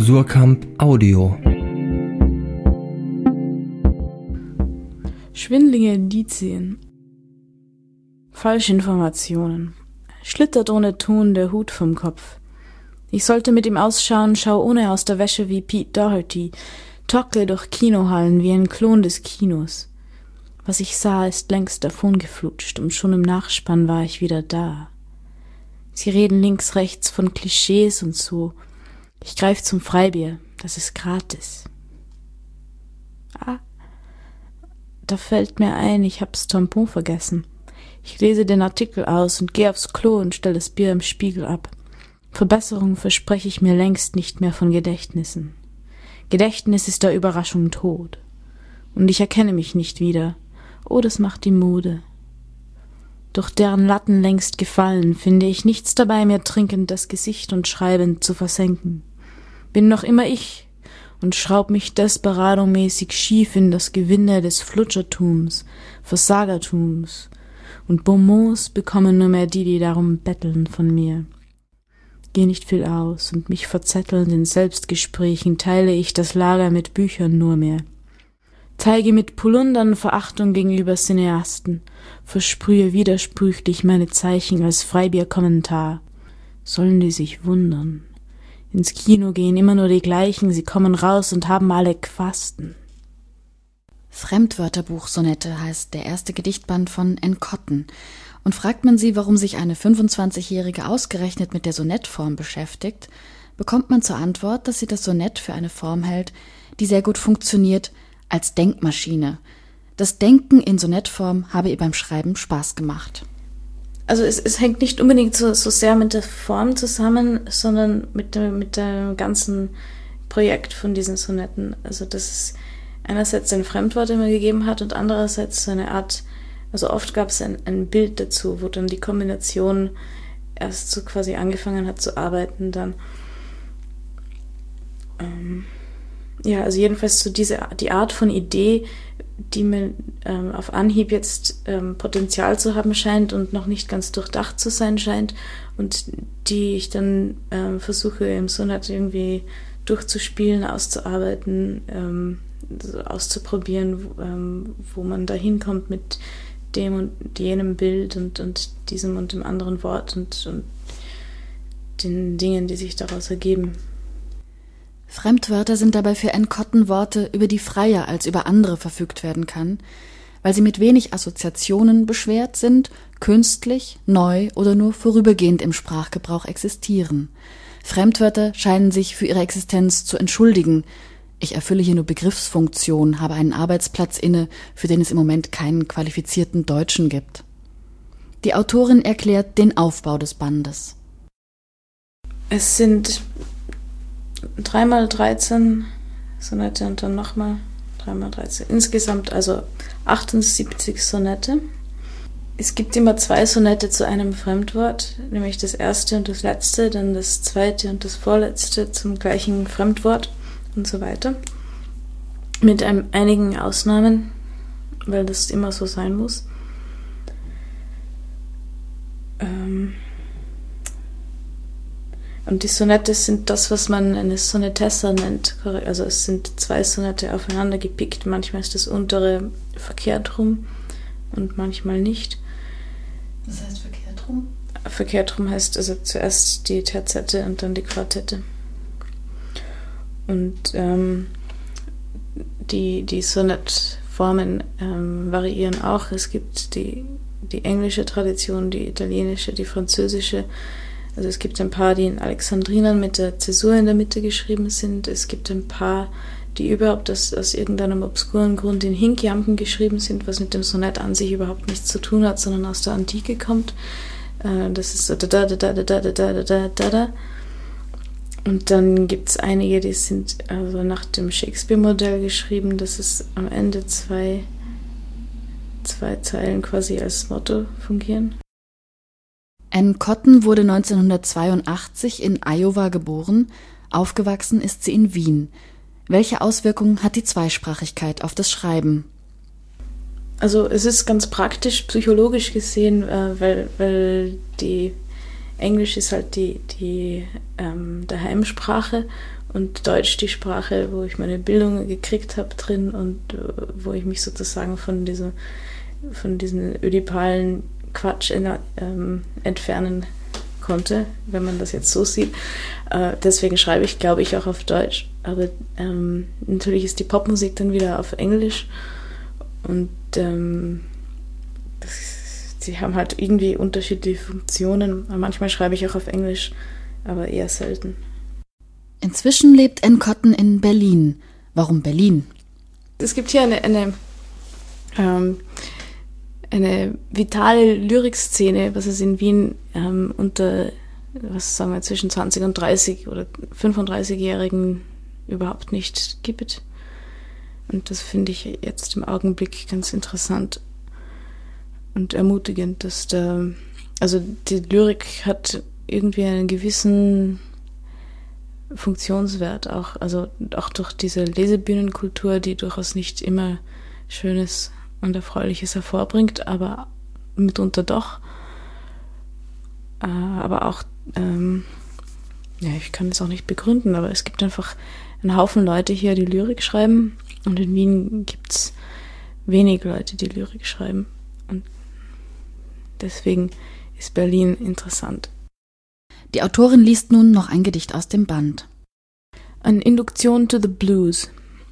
Surkamp Audio. Schwindlige Indizien. Falschinformationen. Schlittert ohne Ton der Hut vom Kopf. Ich sollte mit ihm ausschauen, schau ohne aus der Wäsche wie Pete Doherty, tockle durch Kinohallen wie ein Klon des Kinos. Was ich sah, ist längst davongeflutscht und schon im Nachspann war ich wieder da. Sie reden links, rechts von Klischees und so. Ich greif zum Freibier, das ist gratis. Da fällt mir ein, ich hab's Tampon vergessen. Ich lese den Artikel aus und gehe aufs Klo und stell das Bier im Spiegel ab. Verbesserung verspreche ich mir längst nicht mehr von Gedächtnissen. Gedächtnis ist der Überraschung tot. Und ich erkenne mich nicht wieder. Oh, das macht die Mode. Durch deren Latten längst gefallen, finde ich nichts dabei, mir trinkend das Gesicht und schreibend zu versenken. Bin noch immer ich und schraub mich Desperado-mäßig schief in das Gewinde des Flutschertums, Versagertums, und Bonbons bekommen nur mehr die darum betteln von mir. Geh nicht viel aus, und mich verzettelnd in Selbstgesprächen teile ich das Lager mit Büchern nur mehr. Zeige mit Polundern Verachtung gegenüber Cineasten, versprühe widersprüchlich meine Zeichen als Freibierkommentar. Sollen die sich wundern? Ins Kino gehen immer nur die gleichen, sie kommen raus und haben alle Quasten. Fremdwörterbuch-Sonette heißt der erste Gedichtband von Anne Cotton. Und fragt man sie, warum sich eine 25-Jährige ausgerechnet mit der Sonettform beschäftigt, bekommt man zur Antwort, dass sie das Sonett für eine Form hält, die sehr gut funktioniert als Denkmaschine. Das Denken in Sonettform habe ihr beim Schreiben Spaß gemacht. Also es hängt nicht unbedingt so sehr mit der Form zusammen, sondern mit dem ganzen Projekt von diesen Sonetten. Also dass es einerseits ein Fremdwort immer gegeben hat und andererseits so eine Art, also oft gab es ein Bild dazu, wo dann die Kombination erst so quasi angefangen hat zu arbeiten dann. Also jedenfalls so die Art von Idee, die mir auf Anhieb jetzt Potenzial zu haben scheint und noch nicht ganz durchdacht zu sein scheint und die ich dann versuche im Sonett irgendwie durchzuspielen, auszuarbeiten, auszuprobieren, wo man da hinkommt mit dem und jenem Bild und diesem und dem anderen Wort und den Dingen, die sich daraus ergeben. Fremdwörter sind dabei für Anne Cotton Worte, über die freier als über andere verfügt werden kann, weil sie mit wenig Assoziationen beschwert sind, künstlich, neu oder nur vorübergehend im Sprachgebrauch existieren. Fremdwörter scheinen sich für ihre Existenz zu entschuldigen. Ich erfülle hier nur Begriffsfunktion, habe einen Arbeitsplatz inne, für den es im Moment keinen qualifizierten Deutschen gibt. Die Autorin erklärt den Aufbau des Bandes. Es sind 3x13 Sonette und dann nochmal 3x13. Insgesamt also 78 Sonette. Es gibt immer 2 Sonette zu einem Fremdwort, nämlich das erste und das letzte, dann das zweite und das vorletzte zum gleichen Fremdwort und so weiter. Mit einigen Ausnahmen, weil das immer so sein muss. Und die Sonette sind das, was man eine Sonettessa nennt. Also es sind 2 Sonette aufeinander gepickt. Manchmal ist das untere verkehrt rum und manchmal nicht. Was heißt verkehrt rum? Verkehrt rum heißt also zuerst die Terzette und dann die Quartette. Und die Sonettformen variieren auch. Es gibt die englische Tradition, die italienische, die französische. Also es gibt ein paar, die in Alexandrinern mit der Zäsur in der Mitte geschrieben sind. Es gibt ein paar, die überhaupt aus irgendeinem obskuren Grund in Hinkjampen geschrieben sind, was mit dem Sonett an sich überhaupt nichts zu tun hat, sondern aus der Antike kommt. Das ist so da da da da da da da da da da. Und dann gibt es einige, die sind also nach dem Shakespeare-Modell geschrieben, dass es am Ende zwei Zeilen quasi als Motto fungieren. Anne Cotton wurde 1982 in Iowa geboren, aufgewachsen ist sie in Wien. Welche Auswirkungen hat die Zweisprachigkeit auf das Schreiben? Also es ist ganz praktisch, psychologisch gesehen, weil die Englisch ist halt die Heimsprache und Deutsch die Sprache, wo ich meine Bildung gekriegt habe drin und wo ich mich sozusagen von diesen ödipalen Quatsch entfernen konnte, wenn man das jetzt so sieht. Deswegen schreibe ich, glaube ich, auch auf Deutsch. Aber natürlich ist die Popmusik dann wieder auf Englisch und sie haben halt irgendwie unterschiedliche Funktionen. Manchmal schreibe ich auch auf Englisch, aber eher selten. Inzwischen lebt Ann Cotton in Berlin. Warum Berlin? Es gibt hier eine vitale Lyrikszene, was es in Wien zwischen 20 und 30 oder 35-Jährigen überhaupt nicht gibt. Und das finde ich jetzt im Augenblick ganz interessant und ermutigend, dass die Lyrik hat irgendwie einen gewissen Funktionswert auch, also auch durch diese Lesebühnenkultur, die durchaus nicht immer Schönes und Erfreuliches hervorbringt, aber mitunter doch. Aber auch, ich kann es auch nicht begründen, aber es gibt einfach einen Haufen Leute hier, die Lyrik schreiben, und in Wien gibt es wenig Leute, die Lyrik schreiben. Und deswegen ist Berlin interessant. Die Autorin liest nun noch ein Gedicht aus dem Band. An Induktion to the Blues.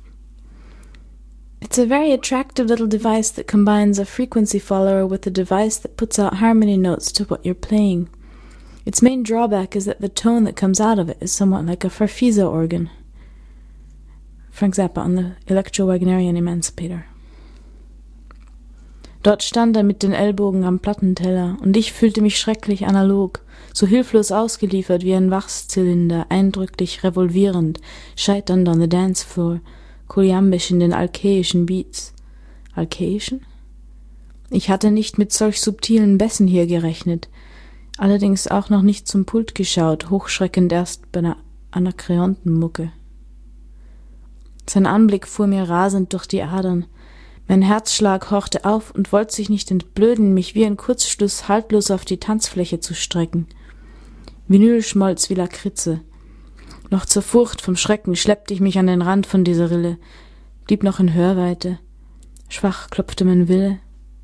It's a very attractive little device that combines a frequency follower with a device that puts out harmony notes to what you're playing. Its main drawback is that the tone that comes out of it is somewhat like a Farfisa organ. Frank Zappa on the Electro-Wagnerian Emancipator. Dort stand er mit den Ellbogen am Plattenteller und ich fühlte mich schrecklich analog, so hilflos ausgeliefert wie ein Wachszylinder, eindrücklich revolvierend, scheiternd on the dance floor, kolyambisch in den alkäischen Beats. Alkäischen? Ich hatte nicht mit solch subtilen Bässen hier gerechnet, allerdings auch noch nicht zum Pult geschaut, hochschreckend erst bei einer Anakreontenmucke. Sein Anblick fuhr mir rasend durch die Adern. Mein Herzschlag horchte auf und wollte sich nicht entblöden, mich wie ein Kurzschluss haltlos auf die Tanzfläche zu strecken. Vinyl schmolz wie Lakritze. Noch zur Furcht vom Schrecken schleppte ich mich an den Rand von dieser Rille, blieb noch in Hörweite. Schwach klopfte mein Wille.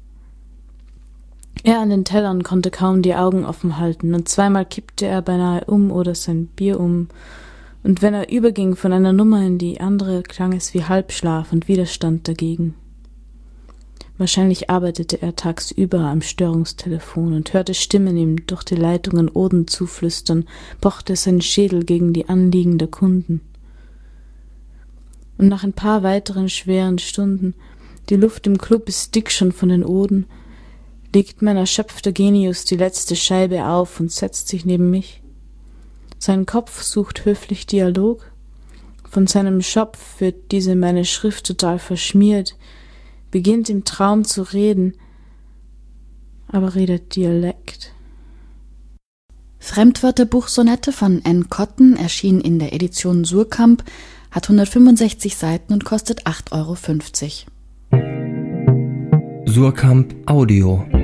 Er an den Tellern konnte kaum die Augen offen halten, und zweimal kippte er beinahe um oder sein Bier um, und wenn er überging von einer Nummer in die andere, klang es wie Halbschlaf und Widerstand dagegen. Wahrscheinlich arbeitete er tagsüber am Störungstelefon und hörte Stimmen ihm durch die Leitungen Oden zuflüstern, pochte sein Schädel gegen die Anliegen der Kunden. Und nach ein paar weiteren schweren Stunden, die Luft im Club ist dick schon von den Oden, legt mein erschöpfter Genius die letzte Scheibe auf und setzt sich neben mich. Sein Kopf sucht höflich Dialog, von seinem Schopf wird diese meine Schrift total verschmiert, beginnt im Traum zu reden, aber redet Dialekt. Fremdwörterbuch Sonette von Ann Cotton erschien in der Edition Suhrkamp, hat 165 Seiten und kostet 8,50 €. Suhrkamp Audio